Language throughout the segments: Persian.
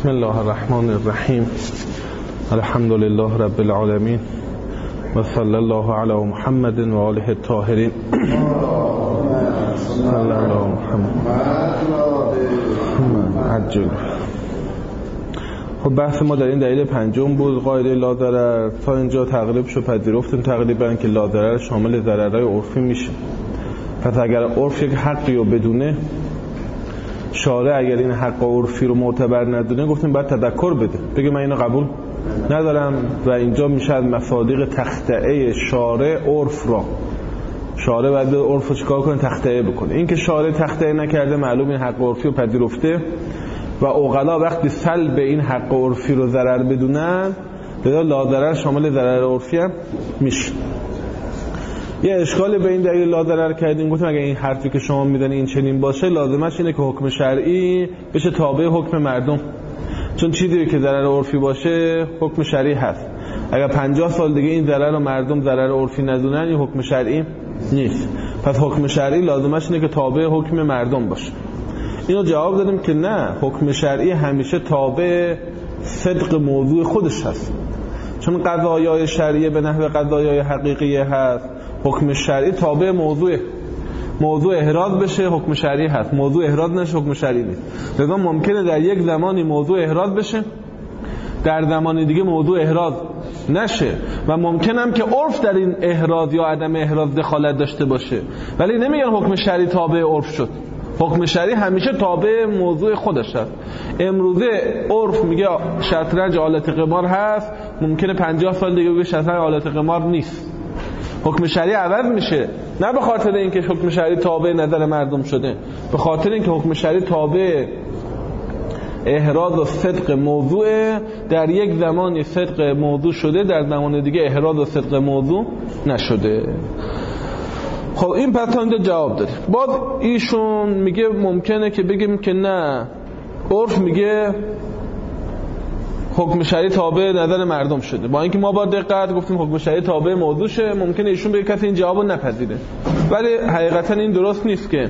بسم الله الرحمن الرحیم. الحمد لله رب العالمین و صلی الله علی محمد و آله الطاهرین. صلی الله علی محمد عجل. خب بحث ما در این دلیل پنجم بود، قاعده لا ضرر. تا اینجا تقریبشو پذیرفتیم تقریبا که لا ضرر شامل ضررهای عرفی میشه. پس اگر عرف یک حقی رو بدونه، شارع اگر این حق عرفی رو معتبر ندونه، گفتیم باید تذکر بده، بگه من اینو قبول ندارم. و اینجا میشه از مصادیق تخطئه شارع عرف را. شارع باید به عرف رو چیکار کنه؟ تخطئه بکنه. این که شارع تخطئه نکرده، معلوم این حق عرفی رو پذیرفته و عقلا وقتی سلب این حق عرفی رو ضرر بدونن، لذا لا ضرر شامل ضرر عرفی هم میشه. یه اشکالی به این دلیل لا ضرر کردیم، گفتم اگه این حرفی که شما میزنی این چنین باشه، لازمش اینه که حکم شرعی بشه تابع حکم مردم، چون چیزی که ضرر عرفی باشه حکم شرعی هست. اگر 50 سال دیگه این ضرر رو مردم ضرر عرفی ندونن، این حکم شرعی نیست. پس حکم شرعی لازمش اینه که تابع حکم مردم باشه. اینو جواب دادیم که نه، حکم شرعی همیشه تابع صدق موضوع خودش هست، چون قضایای شرعیه به نحو قضایای حقیقیه هست. حکم شرعی تابع موضوع احراز بشه، حکم شرعی هست. موضوع احراز نشه، حکم شرعی نیست. لذا ممکنه در یک زمانی موضوع احراز بشه، در زمان دیگه موضوع احراز نشه، و ممکنه هم که عرف در این احراز یا عدم احراز دخالت داشته باشه، ولی نمیگن حکم شرعی تابع عرف شد. حکم شرعی همیشه تابع موضوع خودش هست. امروزه عرف میگه شطرنج آلت قمار هست، ممکنه 50 سال دیگه بگه شطرنج آلت قمار نیست. حکم شرعی عوض میشه، نه به خاطر اینکه حکم شرعی تابع نظر مردم شده، به خاطر اینکه حکم شرعی تابع احراز و صدق موضوع. در یک زمانی صدق موضوع شده، در زمان دیگه احراز و صدق موضوع نشده. خب این پس اینجا جواب داره. باز ایشون میگه ممکنه که بگیم که نه، عرف میگه حکم شرعی تابع نظر مردم شده، با اینکه ما با دقت گفتیم حکم شرعی تابع موضوع شه. ممکنه ایشون بگه کسی این جوابو نپذیره، ولی حقیقتا این درست نیست که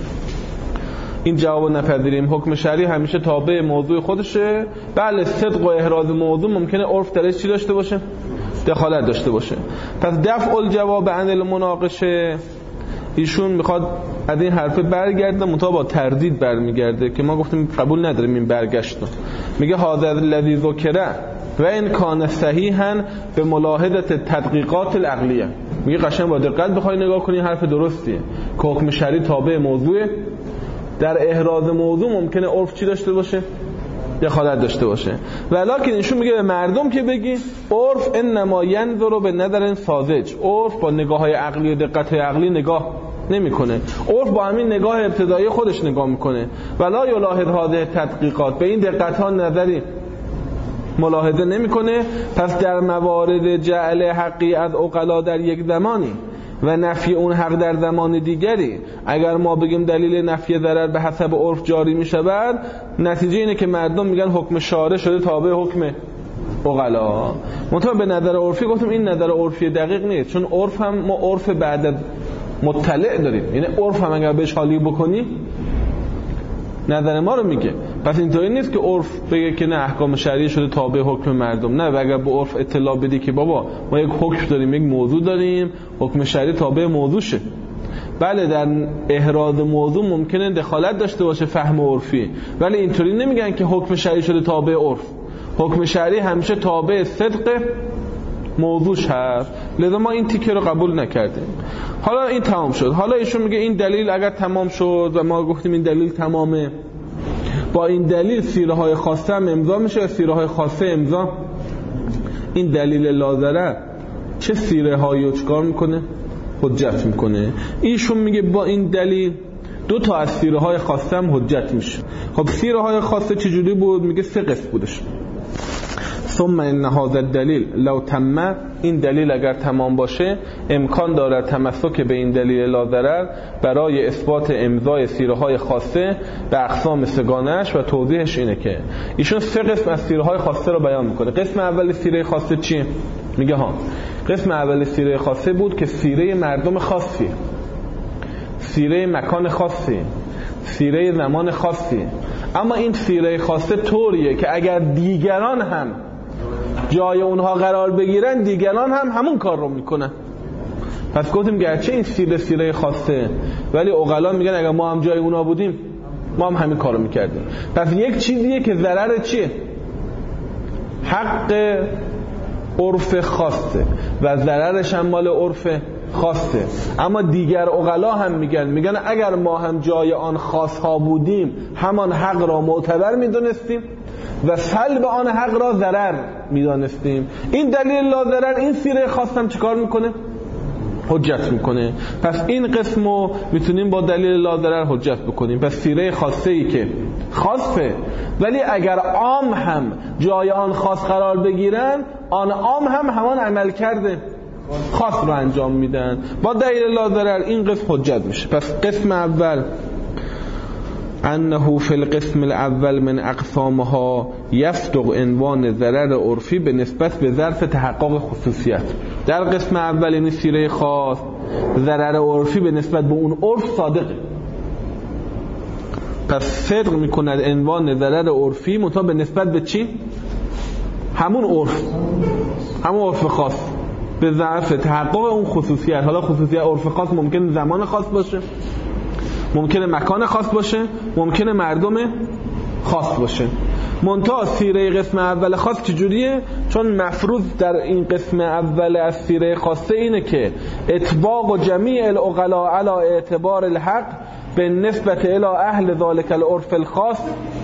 این جوابو نپذیریم. حکم شرعی همیشه تابع موضوع خودشه. بله صدق و احراز موضوع ممکنه عرف درش چی داشته باشه؟ دخالت داشته باشه. پس دفع الجواب عن المناقشه، ایشون میخواد از این حرف برگرده، منتها با تردید برمیگرده که ما گفتیم قبول نداریم این برگشتو. میگه هذا الذی ذکر و ان کان صحیحا به ملاحظه تدقیقات العقلیه. میگه قشنگ با دقت بخوای نگاه کنی، حرف درستیه که حکم شرعی تابع موضوع. در احراز موضوع ممکنه عرف چی داشته باشه؟ دخالت داشته باشه. ولکن ایشون میگه به مردم که بگی عرف انما ینظر به نظر ساذج، عرف با نگاه‌های عقلی و دقت‌های عقلی نگاه نمی‌کنه. عرف با همین نگاه ابتدایی خودش نگاه می‌کنه. ولا یلاحظ هذه تدقیقات، به این دقت‌ها نظری ملاحظه نمی‌کنه. پس در موارد جعل حقی از عقلا در یک زمانی و نفی اون حق در زمان دیگری، اگر ما بگیم دلیل نفی ضرر به حسب عرف جاری می شود، نتیجه اینه که مردم میگن حکم شارع شده تابع حکم عقلا. منتها به نظر عرفی گفتم این نظر عرفی دقیق نیست، چون عرف هم ما عرف بعد مطلع داریم، یعنی عرف هم اگر بهش حالی بکنی نظر ما رو میگه. پس اینطوری نیست که عرف بگه که نه احکام شرعی شده تابع حکم مردم، نه. و اگر به عرف اطلاع بدی که بابا ما یک حکم داریم، یک موضوع داریم، حکم شرعی تابع موضوع شه. بله در احراز موضوع ممکنه دخالت داشته باشه فهم عرفی، ولی اینطوری نمیگن که حکم شرعی شده تابع عرف. حکم شرعی همیشه تابع صدق موضوعش هست. لذا ما این تیکه رو قبول نکردیم. حالا این تمام شد. حالا ایشون میگه این دلیل اگر تمام شد و ما گفتیم این دلیل تمامه، با این دلیل سیره های خاصه هم امضا میشه. سیره های خاصه امضا، این دلیل لا ضرر چه سیره هایی رو چکار میکنه؟ حجت میکنه. ایشون میگه با این دلیل 2 تا از سیره های خاصه هم حجت میشه. خب سیره های خاصه چجوری بود؟ میگه 3 قسم بودش. ثم ان هذا الدلیل لو تم، این دلیل اگر تمام باشه امکان دارد تمسک به این دلیل لا ضرر برای اثبات امضای سیره های خاصه به اقسام سگانش. و توضیحش اینه که ایشون 3 قسم از سیره های خاصه رو بیان میکنه. قسم اول سیره خاصه چیه؟ میگه قسم اول سیره خاصه بود که سیره مردم خاصی، سیره مکان خاصی، سیره زمان خاصی، اما این سیره خاصه طوریه که اگر دیگران هم جای اونها قرار بگیرن دیگران هم همون کار رو میکنن. پس گفتیم گرچه این سیره خاصه ولی عقلا میگن اگر ما هم جای اونها بودیم ما هم همین کار رو میکردیم. پس یک چیزیه که ضرر چیه؟ حق عرف خاصه و ضررش هم مال عرف خاصه. اما دیگر عقلا هم میگن اگر ما هم جای آن خاص ها بودیم همان حق را معتبر میدونستیم و سلب آن حق را ضرر میدانستیم. این دلیل لا ضرر این سیره خاص هم چیکار میکنه؟ حجت میکنه. پس این قسمو میتونیم با دلیل لا ضرر حجت بکنیم. پس سیره خاصه ای که خاصه ولی اگر عام هم جای آن خاص قرار بگیرن آن عام هم همان عمل کرده خاص رو انجام میدن با دلیل لا ضرر. این قسم حجت میشه. پس قسم اول انه فی القسم الاول من اقسامها یصدق عنوان ضرر عرفی به نسبت به ظرف تحقق خصوصیت. در قسم اول این سیره خاص ضرر عرفی به نسبت به اون عرف صادقه. پس صدق میکند عنوان ضرر عرفی منتها به نسبت به چی؟ همون عرف خاص به ظرف تحقق اون خصوصیت. حالا خصوصیت عرف خاص ممکن زمان خاص باشه، ممکنه مکان خاص باشه، ممکنه مردم خاص باشه. منتها سیره قسم اول خاص چجوریه؟ چون مفروض در این قسم اول از سیره خاصه اینه که اطباق جمیع العقلاء علی اعتبار الحق به نسبت الى اهل ذلك العرف الخاص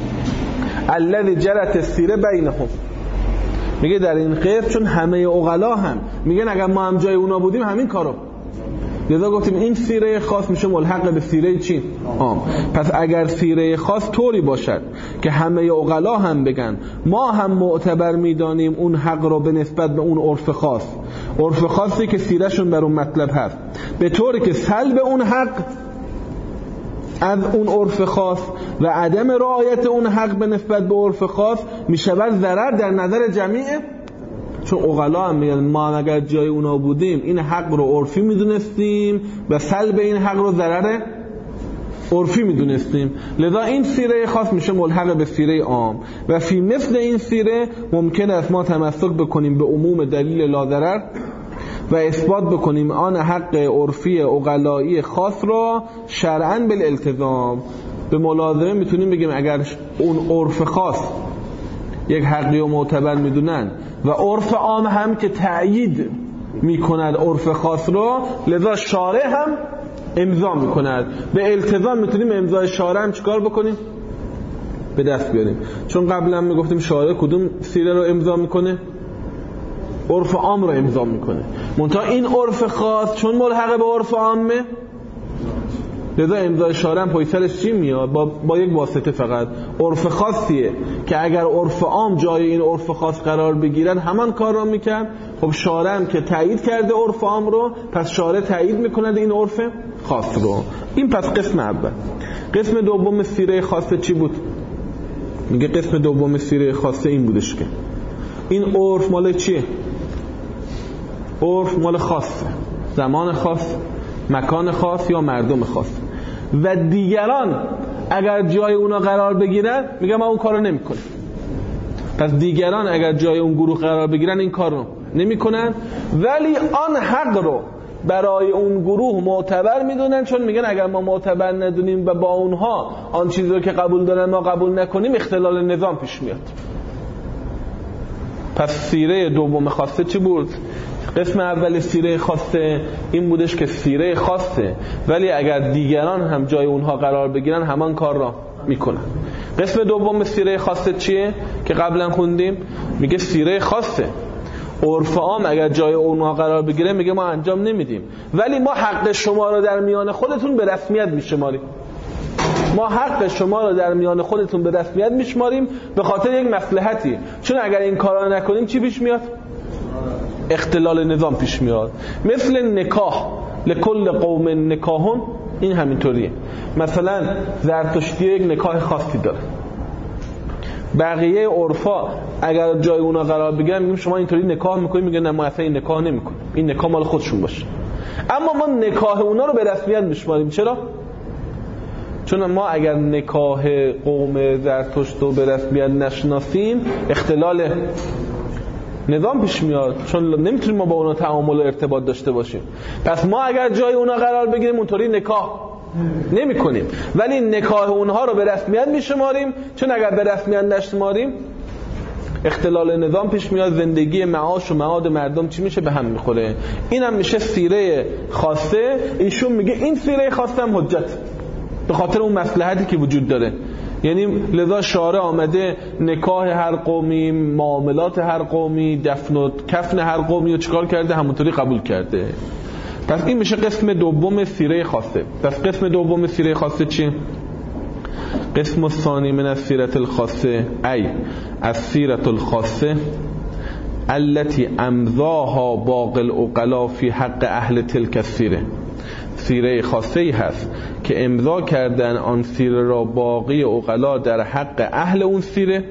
الذي جرت السیره بینهم. میگه در این قسم چون همه عقلا هم میگن اگر ما هم جای اونا بودیم همین کارو، لذا گفتیم این سیره خاص میشه ملحق به سیره چی؟ عام. پس اگر سیره خاص طوری باشد که همه عقلا هم بگن ما هم معتبر میدانیم اون حق رو به نسبت به اون عرف خاصی که سیرهشون بر اون مطلب هست، به طوری که سلب اون حق از اون عرف خاص و عدم رعایت اون حق به نسبت به عرف خاص میشود ضرر در نظر جمیعه. چون عقلا هم میگن ما اگر جای اونا بودیم این حق رو عرفی میدونستیم و سلب این حق رو ضرر عرفی میدونستیم، لذا این سیره خاص میشه ملحق به سیره عام. و فی مثل این سیره ممکن است ما تمسک بکنیم به عموم دلیل لا ضرر و اثبات بکنیم آن حق عرفی عقلایی خاص را شرعاً بالالتزام. به ملازمه میتونیم بگیم اگر اون عرف خاص یک حقی و معتبر میدونن و عرف عام هم که تأیید میکند عرف خاص رو، لذا شارع هم امضا میکند. به التزام میتونیم امضای شارع هم چیکار بکنیم؟ به دست بیاریم. چون قبلا میگفتیم شارع کدوم سیره رو امضا میکنه؟ عرف عام رو امضا میکنه. منتها این عرف خاص چون ملحق به عرف عامه، لذا امضای شارع هم پای سرش چی میاد؟ با یک واسطه فقط عرف خاصیه که اگر عرف عام جای این عرف خاص قرار بگیرن همان کار رو میکن. خب شارع هم که تایید کرده عرف عام رو، پس شارع تایید میکند این عرف خاص رو. این پس قسم اول. قسم دوم سیره خاصه چی بود؟ میگه قسم دوم سیره خاصه این بودش که این عرف مال چیه؟ عرف مال خاصه، زمان خاص، مکان خاص یا مردم خاص، و دیگران اگر جای اونا قرار بگیرن میگم ما اون کارو نمیکنیم. پس دیگران اگر جای اون گروه قرار بگیرن این کارو نمیکنن، ولی آن حق رو برای اون گروه معتبر میدونن، چون میگن اگر ما معتبر ندونیم و با اونها آن چیزی رو که قبول دارن ما قبول نکنیم اختلال نظام پیش میاد. پس سیره دوم خاصه چی بود؟ قسم اول سیره خاصه این بودش که سیره خاصه ولی اگر دیگران هم جای اونها قرار بگیرن همان کار را میکنن. قسم دوم سیره خاصه چیه که قبلا خوندیم؟ میگه سیره خاصه عرف عام اگر جای اونها قرار بگیره میگه ما انجام نمیدیم، ولی ما حق شما رو در میان خودتون به رسمیت میشماریم. ما حق شما رو در میان خودتون به رسمیت میشماریم به خاطر یک مصلحتی. چون اگر این کارا رو نکنیم چی پیش میاد؟ اختلال نظام پیش میاد. مثل نکاح، لکل قوم نکاحون، این همینطوریه. مثلا زرتشتی یک نکاح خاصی داره، بقیه عرفا اگر جای اونا قرار بگیرن میگیم شما اینطوری نکاح میکنید، میگن نه ما اصلا این نکاح نمیکنیم، این نکاح مال خودشون باشه. اما ما نکاح اونا رو به رسمیت میشماریم. چرا؟ چون ما اگر نکاح قوم زرتشت رو به رسمیت نشناسیم اختلال نظام پیش میاد، چون نمیتونیم ما با اونا تعامل و ارتباط داشته باشیم. پس ما اگر جای اونا قرار بگیریم اونطوری نکاح نمی کنیم، ولی نکاح اونها رو به رسمیت میشماریم، چون اگر به رسمیت نشماریم اختلال نظام پیش میاد، زندگی معاش و معاد مردم چی میشه؟ به هم میخوره. این هم میشه سیره خاصه. ایشون میگه این سیره خاصه هم حجت به خاطر اون مصلحتی که وجود داره. یعنی لذا شارع آمده نکاح هر قومی، معاملات هر قومی، دفن و کفن هر قومی رو چیکار کرده؟ همونطوری قبول کرده. پس این میشه قسم دوم سیره خاصه. پس قسم دوم سیره خاصه چی؟ قسم الثانی من السیرة الخاصه ای السیرة الخاصه التي امضاها باقی العقلاء فی حق اهل تلک السیره. سیره خاصه ای هست که امضا کردن آن سیره را باقی عقلا در حق اهل اون سیره.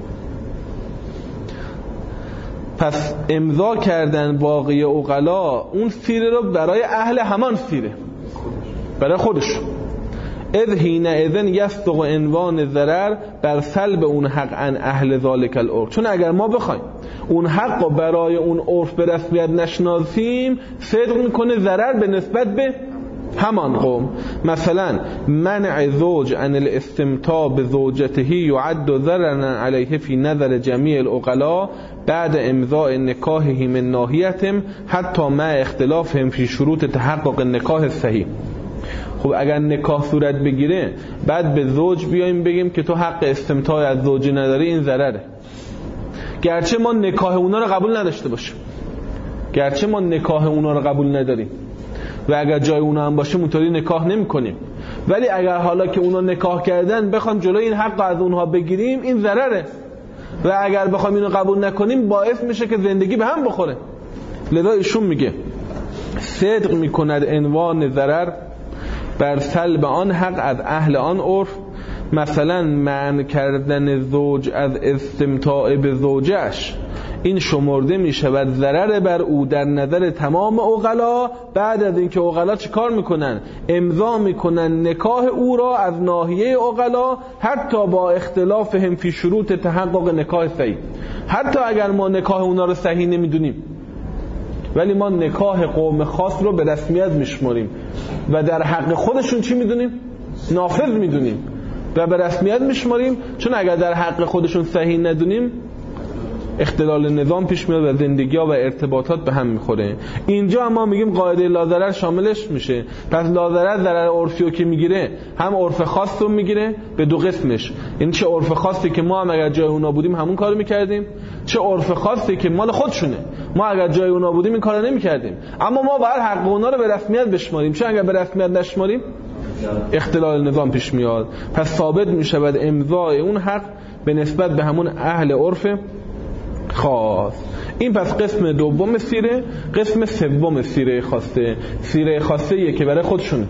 پس امضا کردن باقی عقلا اون سیره را برای اهل همان سیره، برای خودش. اذ حینئذ یصدق عنوان ضرر بر سلب اون حق عن اهل ذلک العرف. چون اگر ما بخوایم اون حق رو برای اون عرف به رسمیت نشناسیم صدق میکنه ضرر به نسبت به همان قوم. مثلا منع زوج عن الاستمتاع بزوجته یعد ضررا علیه فی نظر جمیع العقلاء بعد امضاء نکاحه من ناحیتهم حتی مع اختلافهم فی شروط تحقق النکاح صحیح. خب اگر نکاح صورت بگیره بعد به زوج بیایم بگیم که تو حق استمتاع از زوجی نداری، این ضرره. گرچه ما نکاح اونا رو قبول نداشته باشیم، گرچه ما نکاح اونا رو قبول نداریم و اگر جای اونا هم باشه اونطوری نکاح نمی کنیم، ولی اگر حالا که اونا نکاح کردن بخوام جلوی این حق از اونها بگیریم این ضرره، و اگر بخوام اینو قبول نکنیم باعث میشه که زندگی به هم بخوره. لذا ایشون میگه صدق میکند عنوان ضرر بر سلب آن حق از اهل آن عرف. مثلا منع کردن زوج از استمتاع به زوجش، این شمرده می شود ضرر بر او در نظر تمام عقلا بعد از اینکه عقلا چه کار میکنن؟ امضا میکنن نکاح او را از ناحیه عقلا حتی با اختلاف هم فی شروط تحقق نکاح صحیح. حتی اگر ما نکاح اونا رو صحیح نمیدونیم ولی ما نکاح قوم خاص رو به رسمیت میشماریم و در حق خودشون چی میدونیم؟ نافذ میدونیم و به رسمیت میشماریم، چون اگر در حق خودشون صحیح ندونیم اختلال نظام پیش میاد و زندگی ها و ارتباطات به هم میخوره. اینجا ما میگیم قاعده لاضرر شاملش میشه. پس لاضرر ضرر عرفی رو که میگیره هم عرف خاص رو میگیره به دو قسمش، یعنی چه عرف خاصی که ما هم اگر جای اونا بودیم همون کارو میکردیم، چه عرف خاصی که مال خودشونه ما اگر جای اونا بودیم این کارو نمیکردیم، اما ما باید حق اونا رو به رسمیت بشماریم، چون اگر به رسمیت نشماریم اختلال نظام پیش میاد. پس ثابت میشود امضای اون حق به نسبت به همون اهل عرف خاص. این پس قسم دوم سیره. قسم سوم سیره خاصه، سیره خاصه یه که برای خودشونه،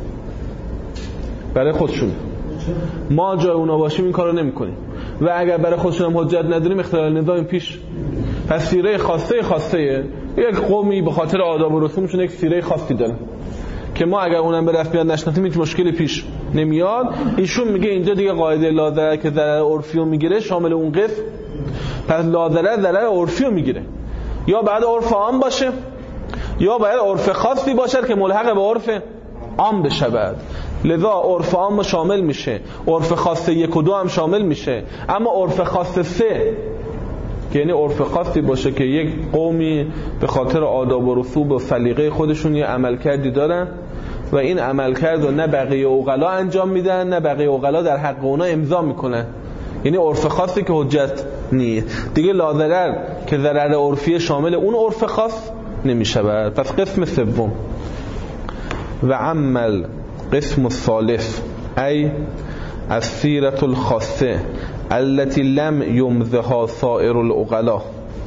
برای خودشونه. ما جای اونا باشیم این کارو نمی‌کنیم و اگر برای خودشون هم حجت نداریم اختلال نظام پیش. پس سیره خاصه یک قومی به خاطر آداب و رسومشون یک سیره خاصی دارن که ما اگر اونم به رسمیت نشناسیم هیچ مشکلی پیش نمیاد. ایشون میگه اینجا دیگه قاعده لاضرر که ضرر عرفی رو میگیره شامل اون قسم. پس لاضرر ضرر عرفی رو میگیره، یا بعد عرف عام باشه یا باید عرف خاصی باشه که ملحق به عرف عام بشود. لذا عرف عام شامل میشه، عرف خاص 1 و 2 هم شامل میشه، اما عرف خاص 3 که یعنی عرف خاصی باشه که یک قومی به خاطر آداب و رسوم و سلیقه خودشون یه عملکردی دارن و این عملکرد رو نه بقیه عقلا انجام میدن نه بقیه عقلا در حق اونا امضا میکنن، یعنی عرف خاصی که حجت نیست دیگه. لاضرر که ضرر عرفی شامل اون عرف خاص نمیشود. پس قسم سوم و عمل قسم الثالث ای السیرة الخاصه التي لم یمضها سائر العقلاء.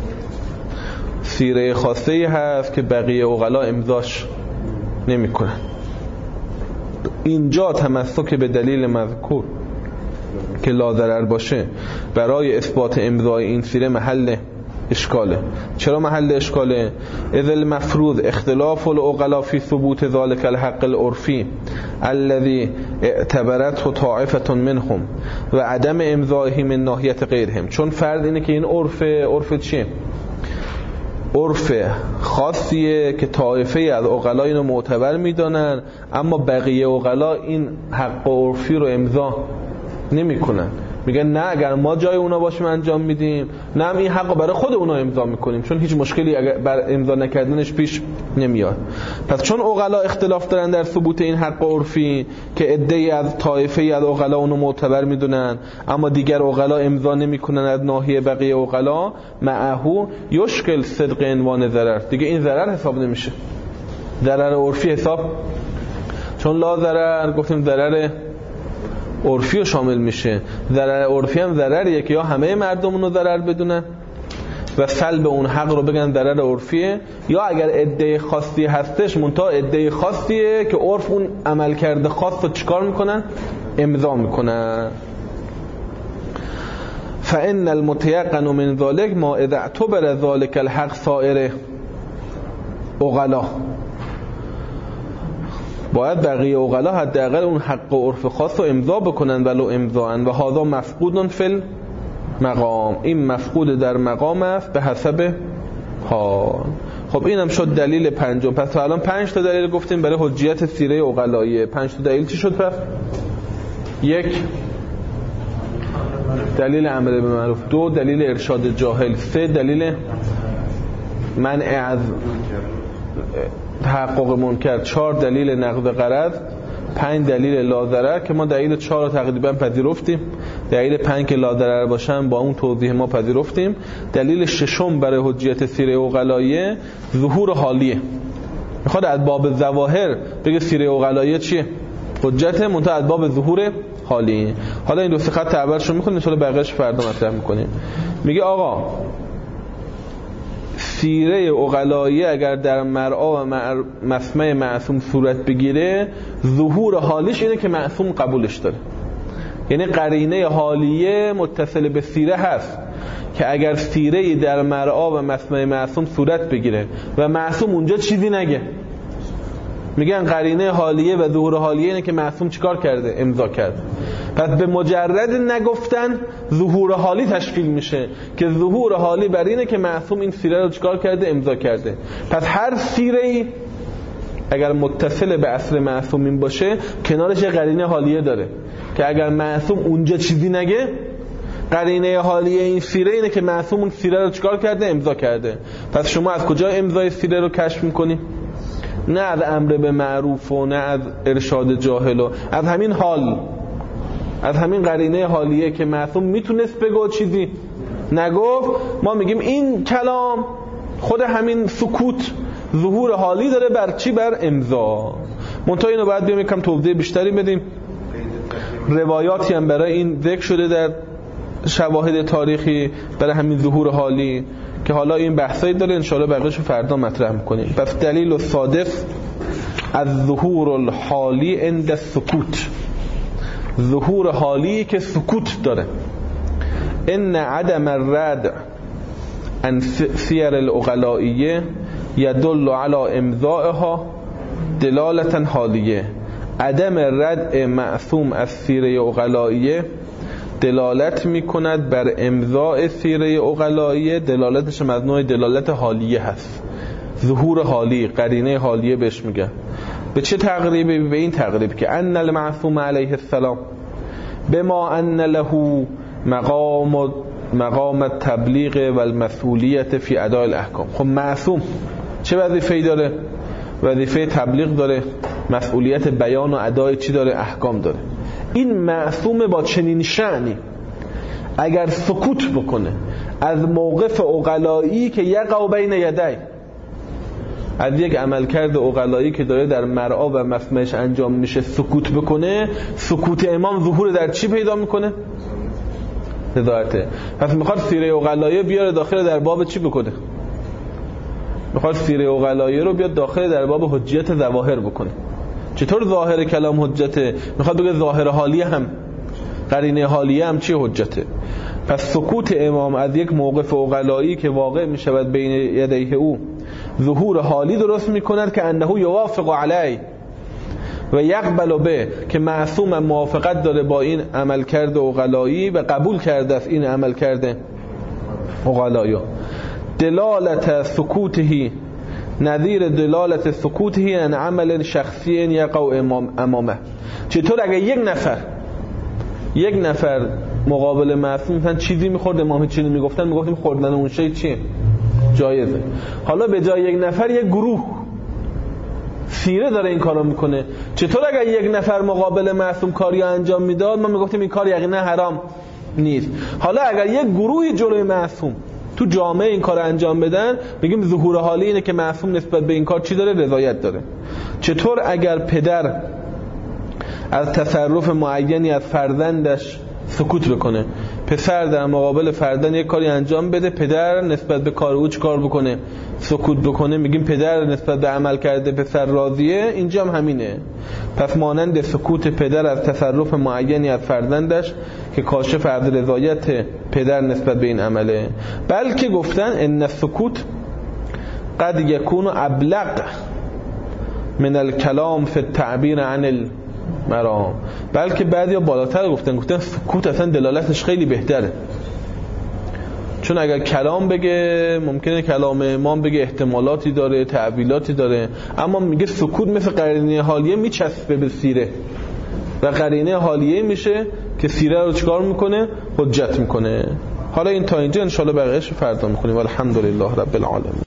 سیره خاصه هست که بقیه عقلا امضاش نمیکنن. اینجا تمسک به دلیل مذکور که لاضرر باشه برای اثبات امضای این سیره محل اشکاله. چرا محل اشکاله؟ اذ المفروض اختلاف العقلاء فی ثبوت ذلك الحق العرفی الذي اعتبرته طائفة منهم و عدم امضائه من ناحیه غیرهم. چون فرض اینه که این عرف چیه؟ عرف خاصیه که طایفه از عقلا اینو معتبر میدانن، اما بقیه عقلا این حق عرفی رو امضا نمیکنن. میگن نه اگر ما جای اونا باشیم انجام میدیم، نه هم این حق برای خود اونا امضا میکنیم، چون هیچ مشکلی اگر بر امضا نکردنش پیش نمیاد. پس چون عقلا اختلاف دارن در ثبوت این حق عرفی که عده‌ای از طایفه از عقلا اونو معتبر میدونن، اما دیگر عقلا امضا نمیکنن از ناحیه بقیه عقلا، معهو یشکل صدق عنوان ضرر. دیگه این ضرر حساب نمیشه، ضرر عرفی حساب، چون لا ضرر گفتیم ضرر عرفی رو شامل میشه. ضرر عرفی هم ضرریه که یا همه مردم اونو ضرر بدونن و سلب اون حق رو بگن ضرر عرفیه، یا اگر عده خاصی هستش منتها عده خاصیه که عرف اون عمل کرده خاص رو چیکار میکنن؟ امضا میکنن. فإن المتيقن من ذلك ما اذا اعتبر ذلك الحق سائر عقلا. باید بقیه عقلا حداقل اون حق و عرف خاص رو امضا بکنن ولو امضاءً و هذا مفقود فی المقام. این مفقود در مقام است به حسب حال. خب اینم شد دلیل پنجم. پس تا الان 5 تا دلیل گفتیم برای حجیت سیره عقلاییه. 5 تا دلیل چی شد پس؟ 1 دلیل امر به معروف، 2 دلیل ارشاد جاهل، 3 دلیل منع از تحقق منکر، 4 دلیل نقض غرض، 5 دلیل لا که ما دلیل 4 رو تقریبا پذیرفتیم، دلیل 5 که لا ضرر باشن با اون توضیح ما پذیرفتیم. دلیل 6 برای حجیت سیره عقلاییه ظهور حالیه. میخواد از باب ظواهر بگه سیره عقلاییه چیه؟ حجت، منتها از باب ظهور حالیه. حالا این دو سه خط اولش رو میخونیم، ان شاء الله بقیه‌اش فردا مطرح میکنیم. میگه آقا سیره عقلاییه اگر در مرعا و مسمع معصوم صورت بگیره، ظهور حالیش اینه که معصوم قبولش داره. یعنی قرینه حالیه متصل به سیره هست که اگر سیره در مرعا و مسمع معصوم صورت بگیره و معصوم اونجا چیزی نگه، میگن قرینه حالیه و ظهور حالیه اینه که معصوم چیکار کرده؟ امضا کرده. پس به مجرد نگفتن ظهور حالی تشکیل میشه که ظهور حالی بر اینه که معصوم این سیره رو چیکار کرده؟ امضا کرده. پس هر سیره‌ای اگر متصل به اصل معصومین باشه کنارش یه قرینه حالیه داره که اگر معصوم اونجا چیزی نگه، قرینه حالیه این سیره اینه که معصوم اون سیره رو چیکار کرده؟ امضا کرده. پس شما از کجا امضای سیره رو کشف میکنی؟ نه از امر به معروف و نه از ارشاد جاهل و از همین حال، از همین قرینه حالیه که معصوم میتونست بگو چیزی نگفت، ما میگیم این کلام خود همین سکوت ظهور حالی داره بر چی؟ بر امضا. منتها اینو باید بیام یکم توضیح بیشتری بدیم. روایاتی هم برای این ذکر شده در شواهد تاریخی برای همین ظهور حالی که حالا این بحثایی داره، انشاءالله بقیه‌شو فردا مطرح می‌کنیم. پس دلیل الصادف از ظهور الحالی عند السکوت، ظهور حالی که سکوت داره. ان عدم الرد عن سیر العقلائیه یدل علی امضائها دلالة حالیه. عدم رد معصوم از سیره عقلائیه دلالت میکند بر امضاء سیره عقلائیه، دلالتش از نوع دلالت حالیه هست. ظهور حالی، قرینه حالیه بهش میگن. به چه تقریبی؟ به این تقریب که ان المعصوم علیه السلام بما ان له مقام التبلیغ و المسئولیت فی اداء الاحکام. خب معصوم چه وظیفه‌ای داره؟ وظیفه تبلیغ داره، مسئولیت بیان و ادای چی داره؟ احکام داره. این معصوم با چنین شأنی اگر سکوت بکنه از موقف عقلایی که یقع بین یدی، از یک عملکرد عقلایی که داره در مرعا و مسمعش انجام میشه سکوت بکنه، سکوت امام ظهور در چی پیدا میکنه؟ هدایته. پس میخواد سیره عقلایی بیاره داخل در باب چی بکنه؟ میخواد سیره عقلایی رو بیاد داخل در باب حجیت ظواهر بکنه. چطور ظاهر کلام حجته؟ میخواد بگه ظاهر حالیه هم، قرینه حالیه هم چی حجته؟ پس سکوت امام از یک موقف عقلایی که واقع میشود بین یدیه او ظهور حالی درست میکند که انه یوافق علی، و یقبل به که معصوم موافقت داره با این عمل کرده عقلایی و قبول کرده است این عمل کرده عقلایا. دلالت سکوته نظیر دلالت سکوته ان عمل شخصی یقع امامه. چطور اگه یک نفر مقابل معصوم مثلا چیزی میخورد، امام چیزی میگفتیم خوردن اون شی چیه؟ جایزه. حالا به جای یک نفر یک گروه سیره داره این کارو میکنه. چطور اگر یک نفر مقابل معصوم کاری انجام میداد ما میگفتیم این کار یقینا حرام نیست. حالا اگر یک گروهی جلوی معصوم تو جامعه این کار انجام بدن میگیم ظهور حالی اینه که معصوم نسبت به این کار چی داره؟ رضایت داره. چطور اگر پدر از تصرف معینی از فرزندش سکوت بکنه، پسر در مقابل فرزند یک کاری انجام بده، پدر نسبت به کار او چی کار بکنه؟ سکوت بکنه، میگیم پدر نسبت به عمل کرده پسر راضیه. اینجا هم همینه. پس مانند سکوت پدر از تصرف معینی از فرزندش که کاشف از رضایت پدر نسبت به این عمله، بلکه گفتن ان السکوت قد یکون ابلغ من الکلام فی التعبیر عن المرام. بلکه بعضیا بالاتر گفتن سکوت اصلا دلالتش خیلی بهتره، چون اگر کلام بگه ممکنه کلام امام بگه احتمالاتی داره، تعبیلاتی داره، اما میگه سکوت مثل قرینه حالیه میچسبه به سیره و قرینه حالیه میشه که سیره رو چکار میکنه؟ حجت میکنه. حالا این تا اینجا ان شاء الله بقیه‌اش فردا میخونیم. الحمدلله رب العالمین.